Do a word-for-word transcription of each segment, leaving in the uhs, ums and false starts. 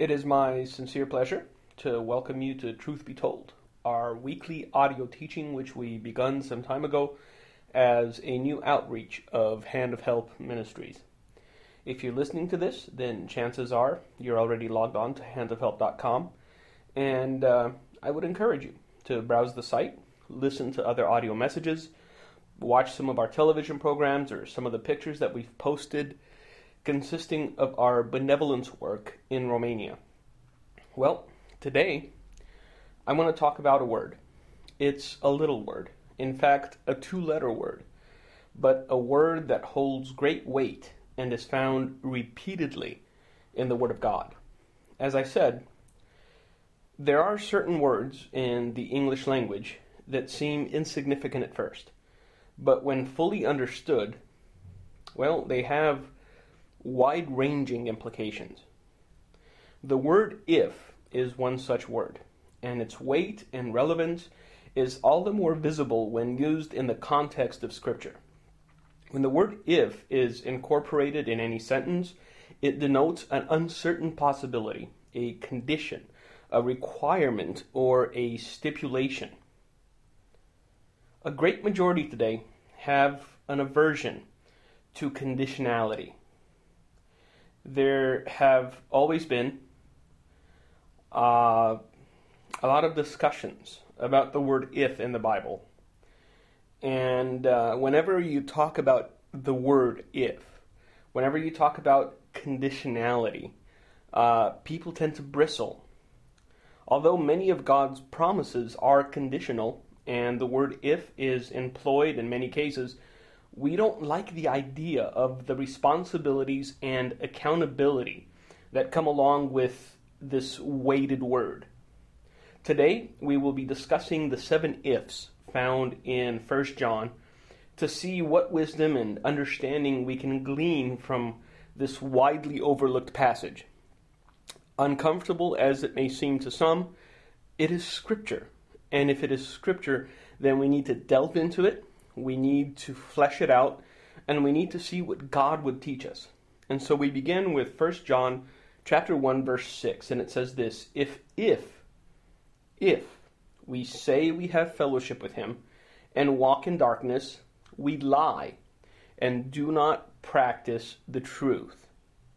It is my sincere pleasure to welcome you to Truth Be Told, our weekly audio teaching which we begun some time ago as a new outreach of Hand of Help Ministries. If you're listening to this, then chances are you're already logged on to hand of help dot com, and uh, I would encourage you to browse the site, listen to other audio messages, watch some of our television programs or some of the pictures that we've posted consisting of our benevolence work in Romania. Well, today I want to talk about a word. It's a little word, in fact a two-letter word, but a word that holds great weight and is found repeatedly in the Word of God. As I said, there are certain words in the English language that seem insignificant at first, but when fully understood, well, they have wide-ranging implications. The word if is one such word, and its weight and relevance is all the more visible when used in the context of Scripture. When the word if is incorporated in any sentence, it denotes an uncertain possibility, a condition, a requirement, or a stipulation. A great majority today have an aversion to conditionality. There have always been uh, a lot of discussions about the word if in the Bible. And uh, whenever you talk about the word if, whenever you talk about conditionality, uh, people tend to bristle. Although many of God's promises are conditional, and the word if is employed in many cases, we don't like the idea of the responsibilities and accountability that come along with this weighted word. Today, we will be discussing the seven ifs found in First John to see what wisdom and understanding we can glean from this widely overlooked passage. Uncomfortable as it may seem to some, it is Scripture. And if it is Scripture, then we need to delve into it, we need to flesh it out, and we need to see what God would teach us. And so we begin with First John chapter one, verse six, and it says this, If, if, if we say we have fellowship with him and walk in darkness, we lie and do not practice the truth.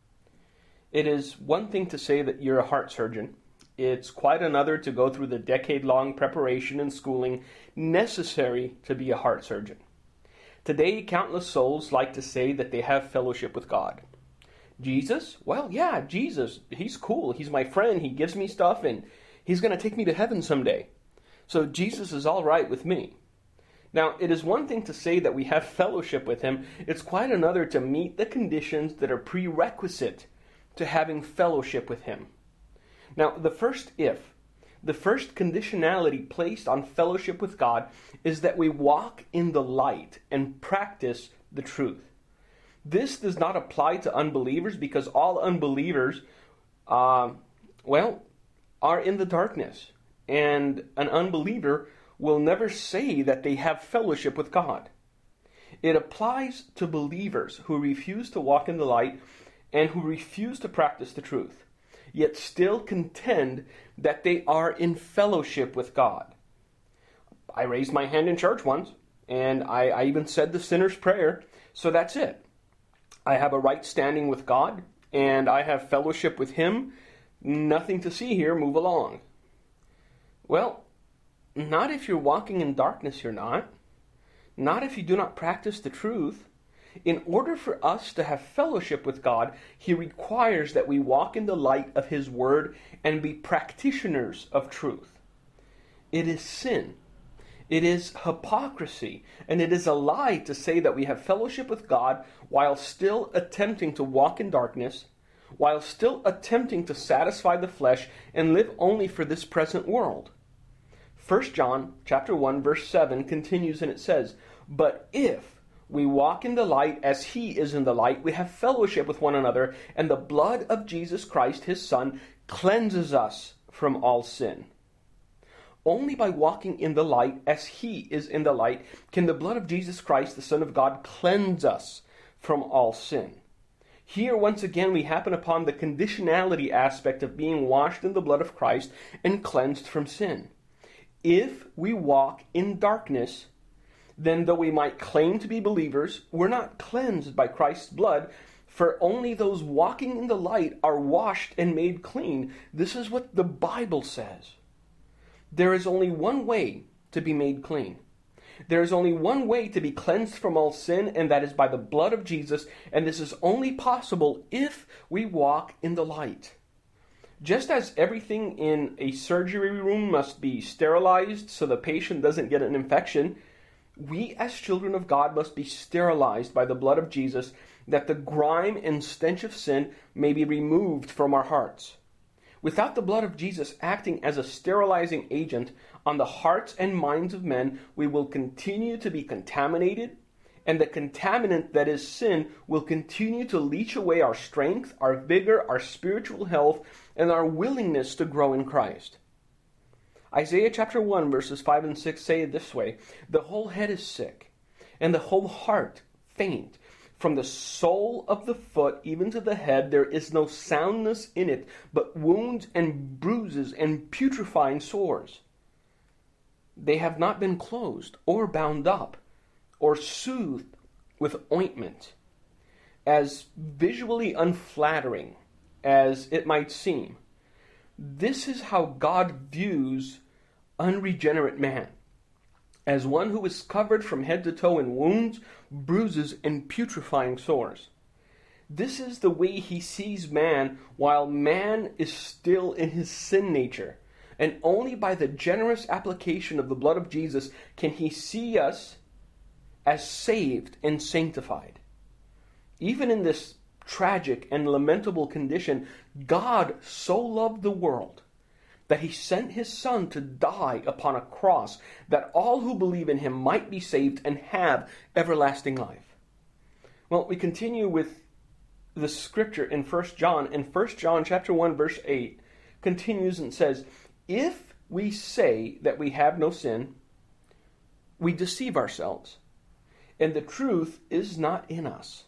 It is one thing to say that you're a heart surgeon. It's quite another to go through the decade-long preparation and schooling necessary to be a heart surgeon. Today, countless souls like to say that they have fellowship with God. Jesus? Well, yeah, Jesus. He's cool. He's my friend. He gives me stuff, and he's going to take me to heaven someday. So Jesus is all right with me. Now, it is one thing to say that we have fellowship with him. It's quite another to meet the conditions that are prerequisite to having fellowship with him. Now, the first if, the first conditionality placed on fellowship with God is that we walk in the light and practice the truth. This does not apply to unbelievers because all unbelievers, uh, well, are in the darkness. And an unbeliever will never say that they have fellowship with God. It applies to believers who refuse to walk in the light and who refuse to practice the truth, yet still contend that they are in fellowship with God. I raised my hand in church once, and I, I even said the sinner's prayer, so that's it. I have a right standing with God, and I have fellowship with him. Nothing to see here, move along. Well, not if you're walking in darkness, you're not. Not if you do not practice the truth. In order for us to have fellowship with God, he requires that we walk in the light of his word and be practitioners of truth. It is sin. It is hypocrisy. And it is a lie to say that we have fellowship with God while still attempting to walk in darkness, while still attempting to satisfy the flesh and live only for this present world. First John chapter one, verse seven continues and it says, But if we walk in the light as he is in the light, we have fellowship with one another, and the blood of Jesus Christ, his Son, cleanses us from all sin. Only by walking in the light as he is in the light can the blood of Jesus Christ, the Son of God, cleanse us from all sin. Here, once again, we happen upon the conditionality aspect of being washed in the blood of Christ and cleansed from sin. If we walk in darkness, then though we might claim to be believers, we're not cleansed by Christ's blood, for only those walking in the light are washed and made clean. This is what the Bible says. There is only one way to be made clean. There is only one way to be cleansed from all sin, and that is by the blood of Jesus, and this is only possible if we walk in the light. Just as everything in a surgery room must be sterilized so the patient doesn't get an infection, we as children of God must be sterilized by the blood of Jesus, that the grime and stench of sin may be removed from our hearts. Without the blood of Jesus acting as a sterilizing agent on the hearts and minds of men, we will continue to be contaminated, and the contaminant that is sin will continue to leach away our strength, our vigor, our spiritual health, and our willingness to grow in Christ. Isaiah chapter one verses five and six say it this way: "The whole head is sick, and the whole heart faint. From the sole of the foot even to the head there is no soundness in it, but wounds and bruises and putrefying sores. They have not been closed or bound up or soothed with ointment." As visually unflattering as it might seem, this is how God views unregenerate man, as one who is covered from head to toe in wounds, bruises, and putrefying sores. This is the way he sees man while man is still in his sin nature. And only by the generous application of the blood of Jesus can he see us as saved and sanctified. Even in this tragic and lamentable condition, God so loved the world that he sent his Son to die upon a cross, that all who believe in him might be saved and have everlasting life. Well, we continue with the scripture in First John, and First John chapter one verse eight continues and says, "If we say that we have no sin, we deceive ourselves, and the truth is not in us."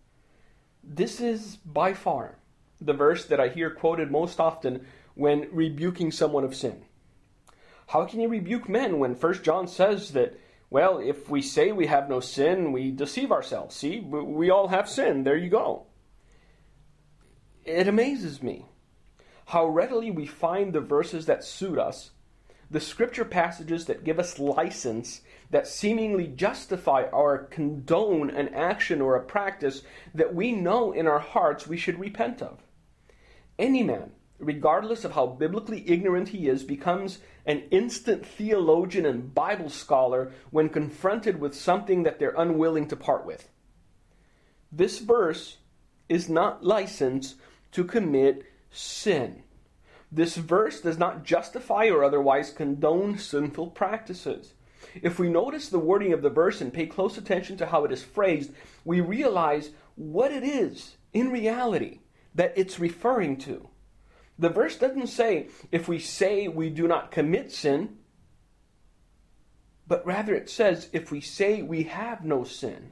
This is by far the verse that I hear quoted most often when rebuking someone of sin. How can you rebuke men when First John says that, well, if we say we have no sin, we deceive ourselves? See, we all have sin. There you go. It amazes me how readily we find the verses that suit us, the scripture passages that give us license, that seemingly justify or condone an action or a practice that we know in our hearts we should repent of. Any man, regardless of how biblically ignorant he is, becomes an instant theologian and Bible scholar when confronted with something that they're unwilling to part with. This verse is not license to commit sin. This verse does not justify or otherwise condone sinful practices. If we notice the wording of the verse and pay close attention to how it is phrased, we realize what it is in reality that it's referring to. The verse doesn't say, if we say we do not commit sin, but rather it says, if we say we have no sin.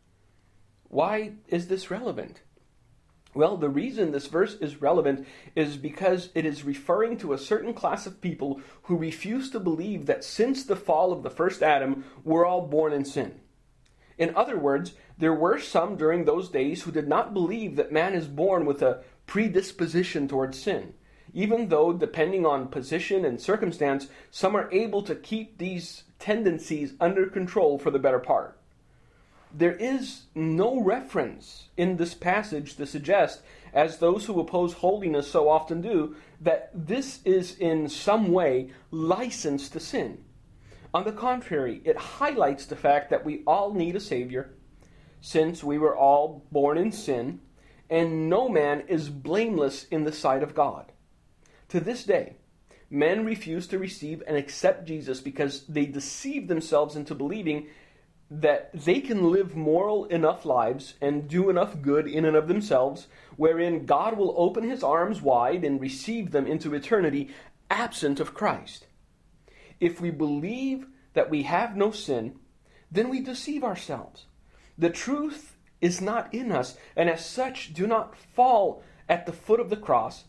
Why is this relevant? Well, the reason this verse is relevant is because it is referring to a certain class of people who refuse to believe that since the fall of the first Adam, we're all born in sin. In other words, there were some during those days who did not believe that man is born with a predisposition towards sin, even though, depending on position and circumstance, some are able to keep these tendencies under control for the better part. There is no reference in this passage to suggest, as those who oppose holiness so often do, that this is in some way license to sin. On the contrary, it highlights the fact that we all need a Savior, since we were all born in sin, and no man is blameless in the sight of God. To this day, men refuse to receive and accept Jesus because they deceive themselves into believing that they can live moral enough lives and do enough good in and of themselves, wherein God will open his arms wide and receive them into eternity absent of Christ. If we believe that we have no sin, then we deceive ourselves. The truth is not in us, and as such do not fall at the foot of the cross.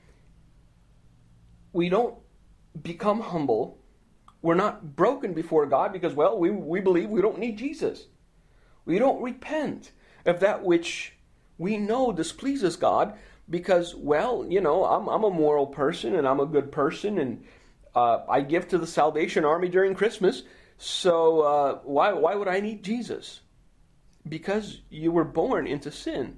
We don't become humble. We're not broken before God because, well, we, we believe we don't need Jesus. We don't repent of that which we know displeases God because, well, you know, I'm, I'm a moral person and I'm a good person and uh, I give to the Salvation Army during Christmas, so uh, why, why would I need Jesus? Because you were born into sin.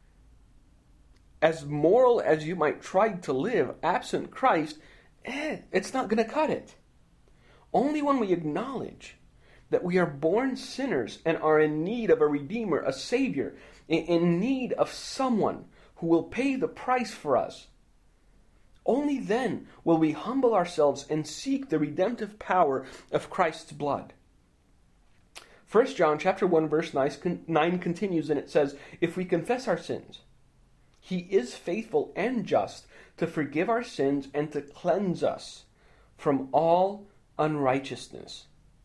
As moral as you might try to live absent Christ, eh, it's not going to cut it. Only when we acknowledge that we are born sinners and are in need of a Redeemer, a Savior, in need of someone who will pay the price for us, only then will we humble ourselves and seek the redemptive power of Christ's blood. First John chapter one verse nine continues and it says, "If we confess our sins, He is faithful and just to forgive our sins and to cleanse us from all unrighteousness."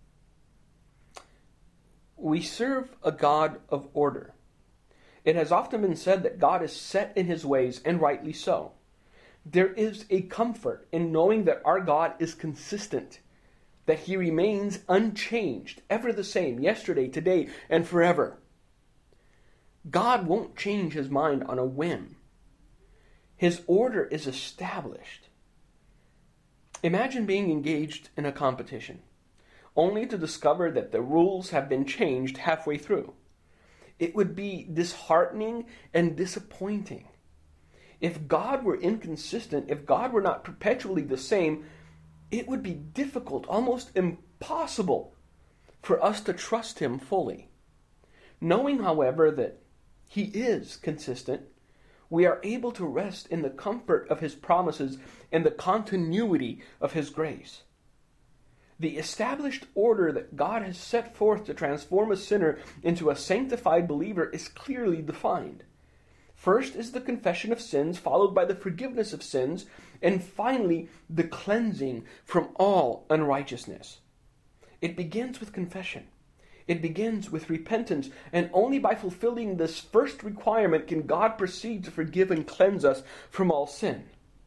We serve a God of order. It has often been said that God is set in His ways, and rightly so. There is a comfort in knowing that our God is consistent, that He remains unchanged, ever the same, yesterday, today, and forever. God won't change His mind on a whim. His order is established. Imagine being engaged in a competition, only to discover that the rules have been changed halfway through. It would be disheartening and disappointing. If God were inconsistent, if God were not perpetually the same, it would be difficult, almost impossible, for us to trust Him fully. Knowing, however, that He is consistent, we are able to rest in the comfort of His promises and the continuity of His grace. The established order that God has set forth to transform a sinner into a sanctified believer is clearly defined. First is the confession of sins, followed by the forgiveness of sins, and finally the cleansing from all unrighteousness. It begins with confession. It begins with repentance, and only by fulfilling this first requirement can God proceed to forgive and cleanse us from all sin.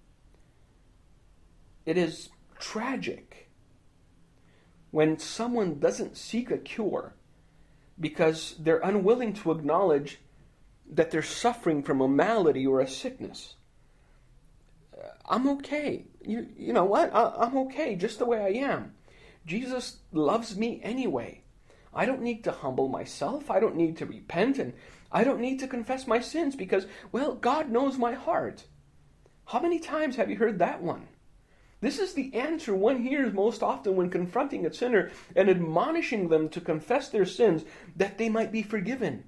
It is tragic when someone doesn't seek a cure because they're unwilling to acknowledge that they're suffering from a malady or a sickness. I'm okay. You, you know what? I, I'm okay just the way I am. Jesus loves me anyway. I don't need to humble myself. I don't need to repent, and I don't need to confess my sins because, well, God knows my heart. How many times have you heard that one? This is the answer one hears most often when confronting a sinner and admonishing them to confess their sins that they might be forgiven.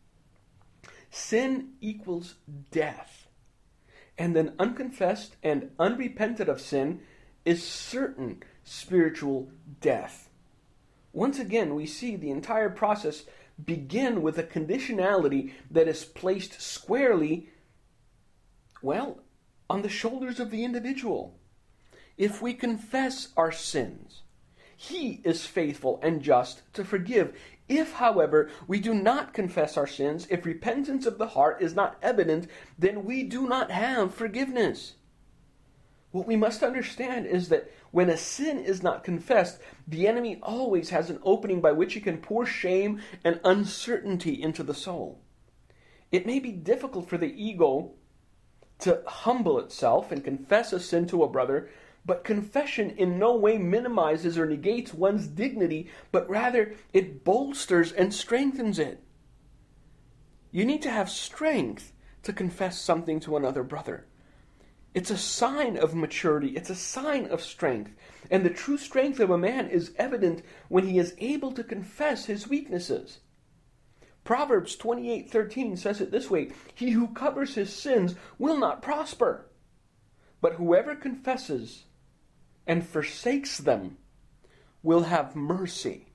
Sin equals death. And then unconfessed and unrepented of sin is certain spiritual death. Once again, we see the entire process begin with a conditionality that is placed squarely, well, on the shoulders of the individual. If we confess our sins, He is faithful and just to forgive. If, however, we do not confess our sins, if repentance of the heart is not evident, then we do not have forgiveness. What we must understand is that when a sin is not confessed, the enemy always has an opening by which he can pour shame and uncertainty into the soul. It may be difficult for the ego to humble itself and confess a sin to a brother, but confession in no way minimizes or negates one's dignity, but rather it bolsters and strengthens it. You need to have strength to confess something to another brother. It's a sign of maturity. It's a sign of strength. And the true strength of a man is evident when he is able to confess his weaknesses. Proverbs twenty-eight thirteen says it this way, "He who covers his sins will not prosper, but whoever confesses and forsakes them will have mercy."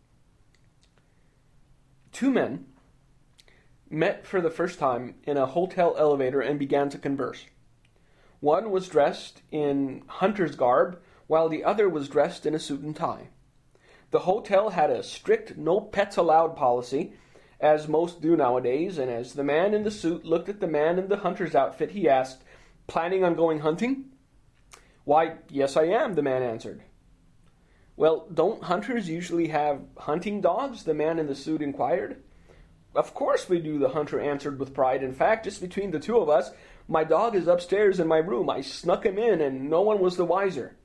Two men met for the first time in a hotel elevator and began to converse. One was dressed in hunter's garb, while the other was dressed in a suit and tie. The hotel had a strict no pets allowed policy, as most do nowadays, and as the man in the suit looked at the man in the hunter's outfit, he asked, "Planning on going hunting?" "Why, yes I am," the man answered. "Well, don't hunters usually have hunting dogs?" the man in the suit inquired. "Of course we do," the hunter answered with pride. "In fact, just between the two of us, my dog is upstairs in my room. I snuck him in and no one was the wiser."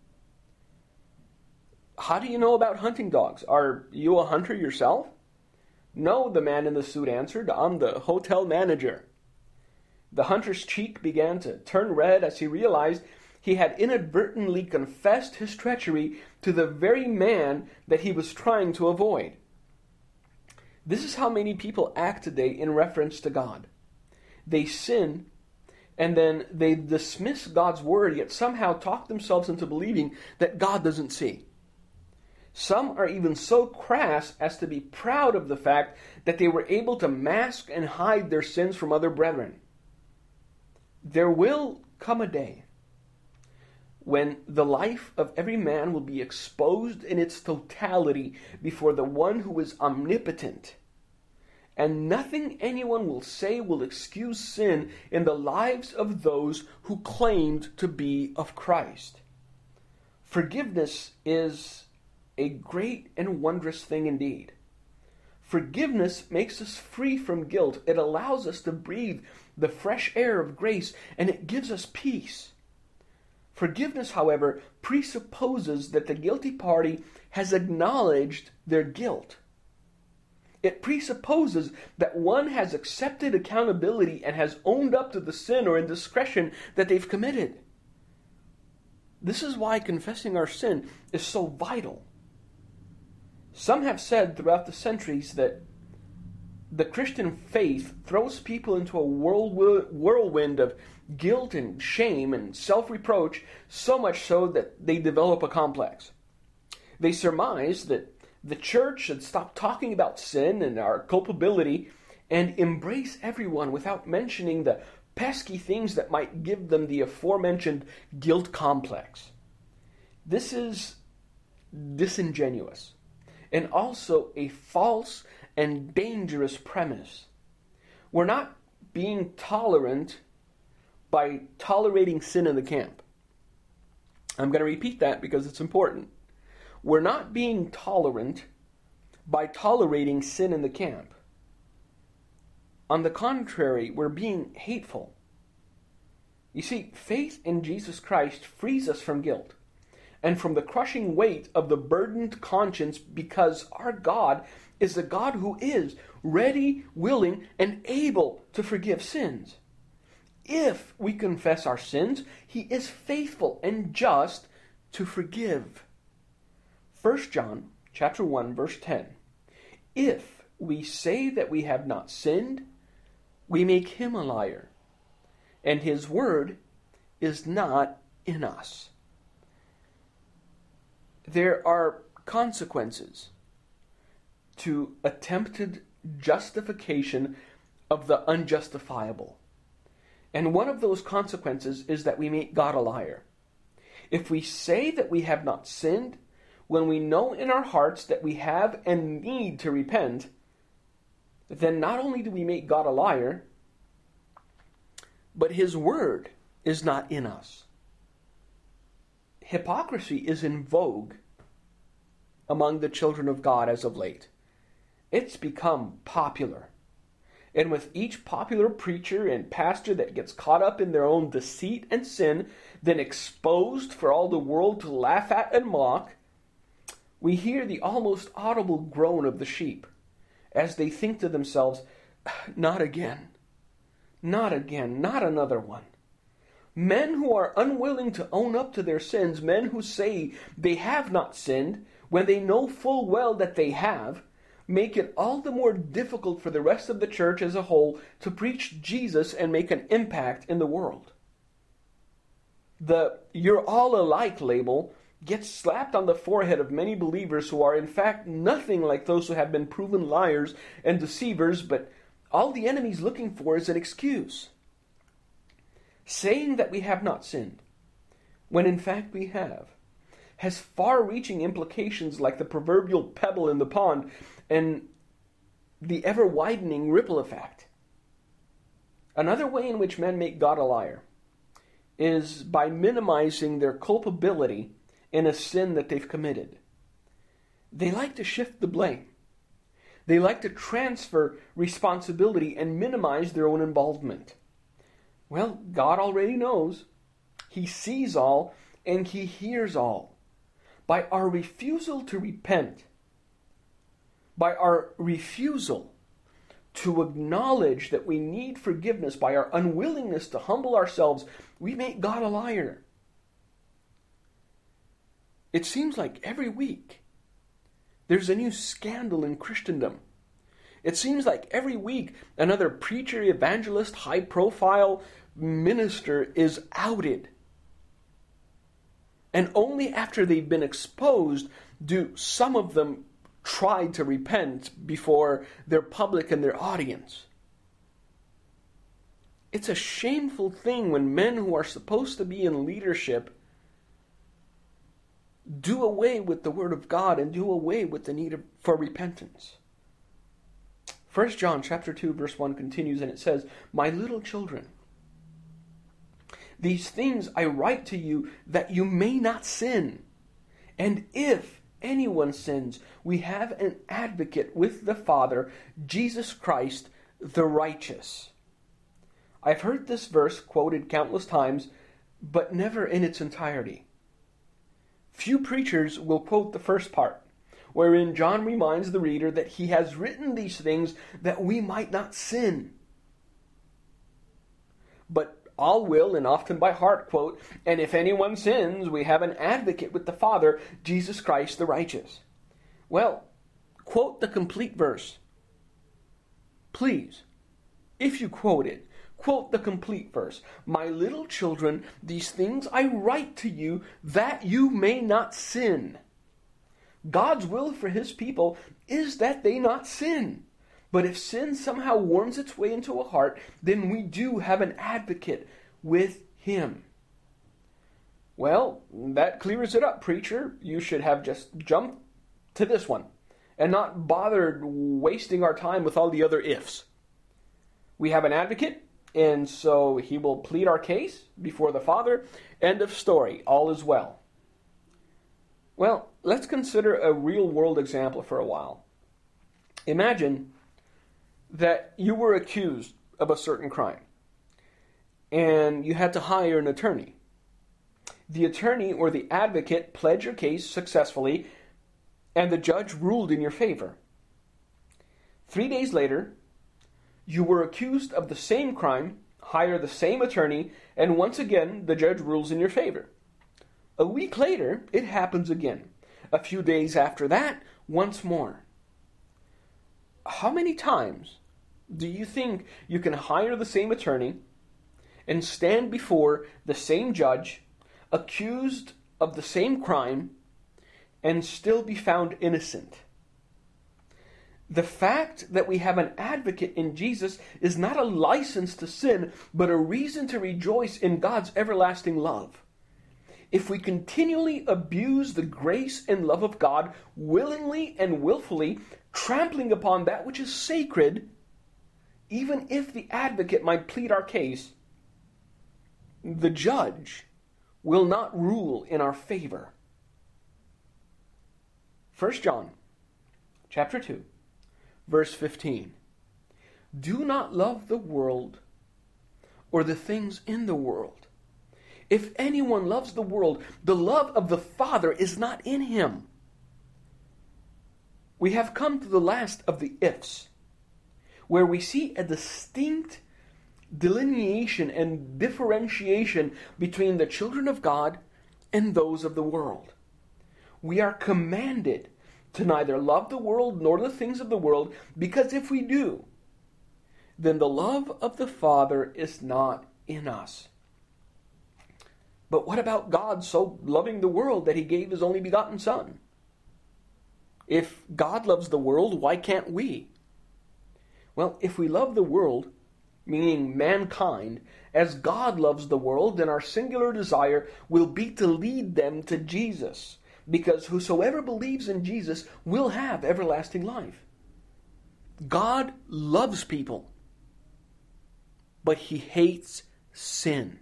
"How do you know about hunting dogs? Are you a hunter yourself?" "No," the man in the suit answered. "I'm the hotel manager." The hunter's cheek began to turn red as he realized he had inadvertently confessed his treachery to the very man that he was trying to avoid. This is how many people act today in reference to God. They sin, and then they dismiss God's word, yet somehow talk themselves into believing that God doesn't see. Some are even so crass as to be proud of the fact that they were able to mask and hide their sins from other brethren. There will come a day when the life of every man will be exposed in its totality before the one who is omnipotent, and nothing anyone will say will excuse sin in the lives of those who claimed to be of Christ. Forgiveness is a great and wondrous thing indeed. Forgiveness makes us free from guilt. It allows us to breathe the fresh air of grace, and it gives us peace. Forgiveness, however, presupposes that the guilty party has acknowledged their guilt. It presupposes that one has accepted accountability and has owned up to the sin or indiscretion that they've committed. This is why confessing our sin is so vital. Some have said throughout the centuries that the Christian faith throws people into a whirlwind of guilt and shame and self-reproach, so much so that they develop a complex. They surmise that the church should stop talking about sin and our culpability and embrace everyone without mentioning the pesky things that might give them the aforementioned guilt complex. This is disingenuous and also a false and dangerous premise. We're not being tolerant by tolerating sin in the camp. I'm going to repeat that because it's important. We're not being tolerant by tolerating sin in the camp. On the contrary, we're being hateful. You see, faith in Jesus Christ frees us from guilt and from the crushing weight of the burdened conscience, because our God is a God who is ready, willing, and able to forgive sins. If we confess our sins, He is faithful and just to forgive. First John chapter one, verse ten. If we say that we have not sinned, we make Him a liar, and His word is not in us. There are consequences to attempted justification of the unjustifiable. And one of those consequences is that we make God a liar. If we say that we have not sinned, when we know in our hearts that we have and need to repent, then not only do we make God a liar, but His word is not in us. Hypocrisy is in vogue among the children of God as of late. It's become popular. And with each popular preacher and pastor that gets caught up in their own deceit and sin, then exposed for all the world to laugh at and mock, we hear the almost audible groan of the sheep as they think to themselves, not again, not again, not another one. Men who are unwilling to own up to their sins, men who say they have not sinned when they know full well that they have, make it all the more difficult for the rest of the church as a whole to preach Jesus and make an impact in the world. The "you're all alike" label gets slapped on the forehead of many believers who are in fact nothing like those who have been proven liars and deceivers, but all the enemy's looking for is an excuse. Saying that we have not sinned, when in fact we have, has far-reaching implications like the proverbial pebble in the pond, and the ever-widening ripple effect. Another way in which men make God a liar is by minimizing their culpability in a sin that they've committed. They like to shift the blame. They like to transfer responsibility and minimize their own involvement. Well, God already knows. He sees all and He hears all. By our refusal to repent, by our refusal to acknowledge that we need forgiveness, by our unwillingness to humble ourselves, we make God a liar. It seems like every week there's a new scandal in Christendom. It seems like every week another preacher, evangelist, high-profile minister is outed. And only after they've been exposed do some of them try to repent before their public and their audience. It's a shameful thing when men who are supposed to be in leadership do away with the Word of God and do away with the need for repentance. First John chapter two verse one continues and it says, "My little children, these things I write to you that you may not sin. And if anyone sins, we have an advocate with the Father, Jesus Christ, the righteous." I've heard this verse quoted countless times, but never in its entirety. Few preachers will quote the first part, wherein John reminds the reader that he has written these things that we might not sin. But all will, and often by heart, quote, "And if anyone sins, we have an advocate with the Father, Jesus Christ the righteous." Well, quote the complete verse. Please, if you quote it, quote the complete verse. "My little children, these things I write to you that you may not sin." God's will for His people is that they not sin. But if sin somehow worms its way into a heart, then we do have an advocate with Him. Well, that clears it up, preacher. You should have just jumped to this one and not bothered wasting our time with all the other ifs. We have an advocate, and so He will plead our case before the Father. End of story. All is well. Well, let's consider a real-world example for a while. Imagine that you were accused of a certain crime, and you had to hire an attorney. The attorney or the advocate pled your case successfully, and the judge ruled in your favor. Three days later, you were accused of the same crime, hire the same attorney, and once again, the judge rules in your favor. A week later, it happens again. A few days after that, once more. How many times do you think you can hire the same attorney and stand before the same judge, accused of the same crime, and still be found innocent? The fact that we have an advocate in Jesus is not a license to sin, but a reason to rejoice in God's everlasting love. If we continually abuse the grace and love of God, willingly and willfully, trampling upon that which is sacred, even if the advocate might plead our case, the judge will not rule in our favor. First John chapter two, verse fifteen. "Do not love the world or the things in the world. If anyone loves the world, the love of the Father is not in him." We have come to the last of the ifs, where we see a distinct delineation and differentiation between the children of God and those of the world. We are commanded to neither love the world nor the things of the world, because if we do, then the love of the Father is not in us. But what about God so loving the world that He gave His only begotten Son? If God loves the world, why can't we? Well, if we love the world, meaning mankind, as God loves the world, then our singular desire will be to lead them to Jesus, because whosoever believes in Jesus will have everlasting life. God loves people, but he hates sin.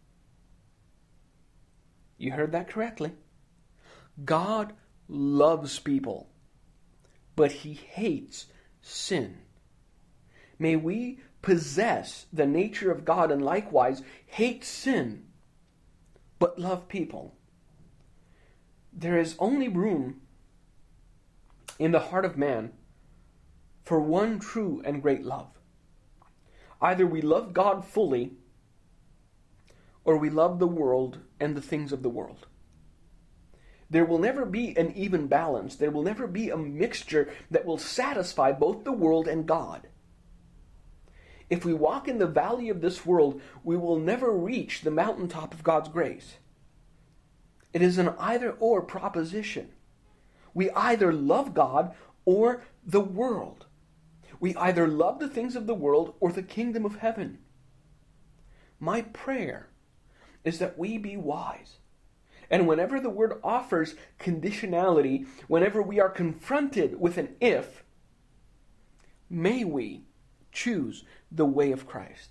You heard that correctly. God loves people, but he hates sin. May we possess the nature of God and likewise hate sin, but love people. There is only room in the heart of man for one true and great love. Either we love God fully, or we love the world and the things of the world. There will never be an even balance. There will never be a mixture that will satisfy both the world and God. If we walk in the valley of this world, we will never reach the mountaintop of God's grace. It is an either-or proposition. We either love God or the world. We either love the things of the world or the kingdom of heaven. My prayer is that we be wise. And whenever the word offers conditionality, whenever we are confronted with an if, may we choose the way of Christ.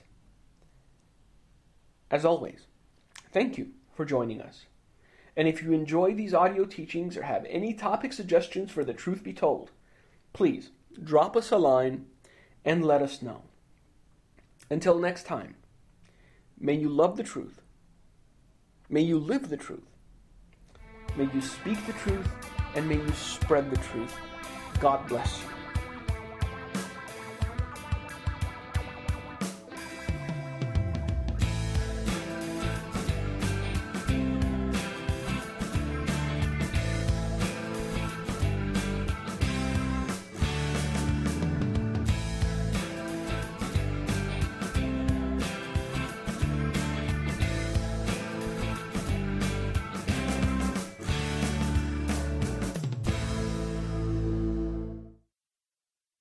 As always, thank you for joining us. And if you enjoy these audio teachings or have any topic suggestions for the truth be told, please drop us a line and let us know. Until next time, may you love the truth. May you live the truth. May you speak the truth, and may you spread the truth. God bless you.